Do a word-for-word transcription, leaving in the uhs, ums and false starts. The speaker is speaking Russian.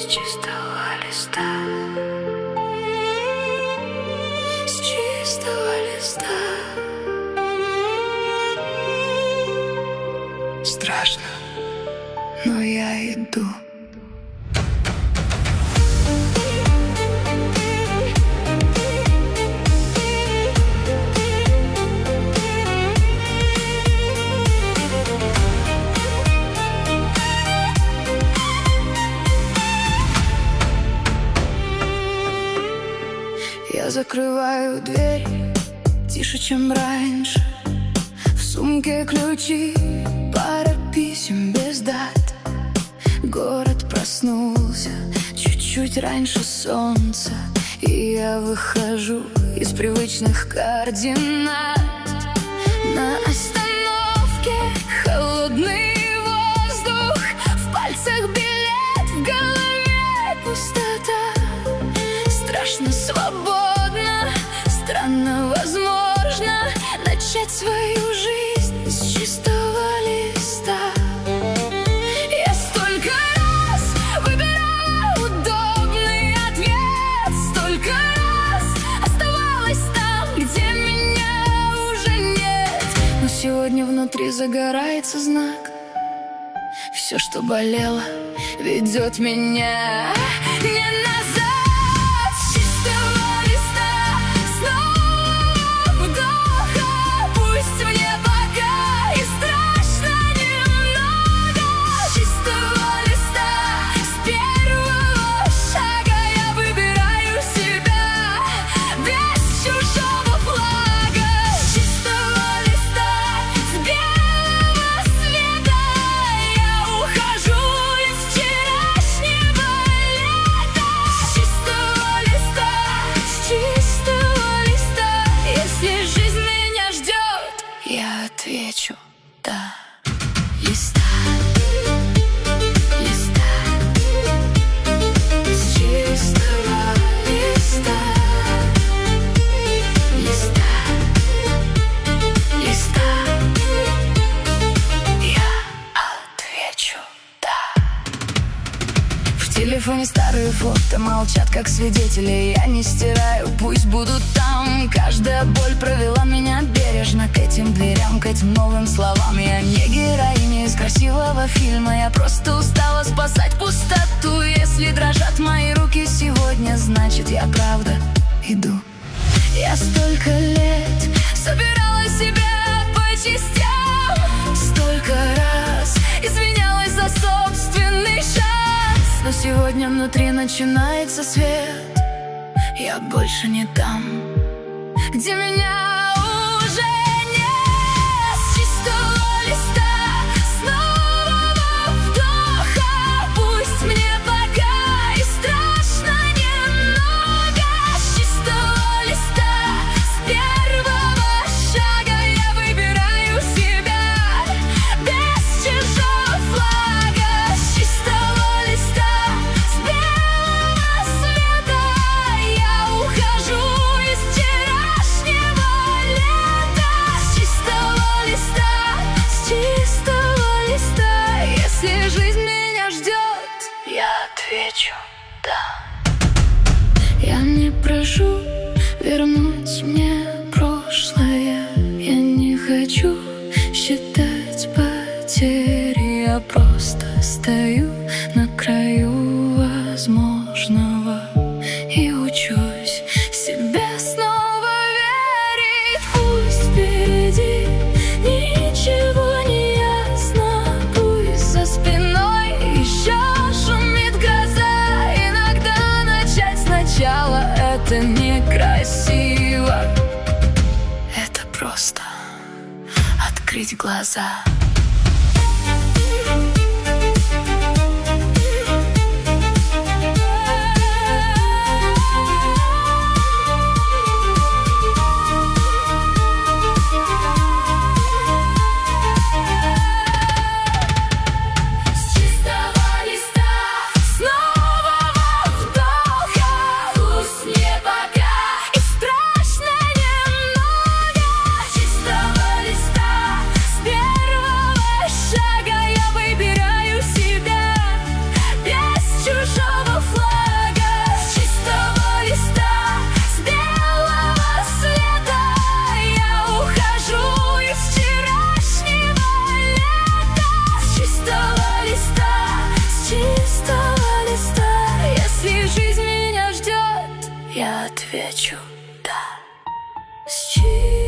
чистого листа, с чистого листа. Страшно, но я иду. Я закрываю дверь тише, чем раньше. В сумке ключи, пара писем без дат. Город проснулся чуть-чуть раньше солнца, и я выхожу из привычных координат. На остановке холодный воздух, в пальцах билет, в голове пустота. Страшно свободно, странно возможно начать свою жизнь с чистого листа. Я столько раз выбирала удобный ответ, столько раз оставалась там, где меня уже нет. Но сегодня внутри загорается знак. Все, что болело, ведет меня не назад. Отвечу да. Листа, листа, с чистого листа, листа, листа. Я отвечу да. В телефоне старые фото молчат, как свидетели. Я не стираю, пусть будут там. Каждая боль провела меня бережно к этим дверям, к этим новым словам. Я не героиня из красивого фильма, я просто устала спасать пустоту. Если дрожат мои руки сегодня, значит я правда иду. Я столько лет собирала себя по частям, столько раз извинялась за собственный шанс. Но сегодня внутри начинается свет. Я больше не там, где меня уже нет. С чистого листа, с нового вдоха, пусть мне пока и страшно немного. С чистого листа, с первого шага я выбираю себя без чужого флага. С чистого листа, с белого света я ухожу из вчерашнего лета. С чистого листа, с чистого листа. Если жизнь меня ждет, я отвечу да. Я не прошу вернуть мне прошлое, я не хочу считать потери. Я просто стою на краю возможного и учусь себе снова верить. Пусть впереди ничего не ясно, пусть за спиной еще шумит гроза. Иногда начать сначала — это некрасиво. Это просто открыть глаза. Первого я отвечу да. С чьей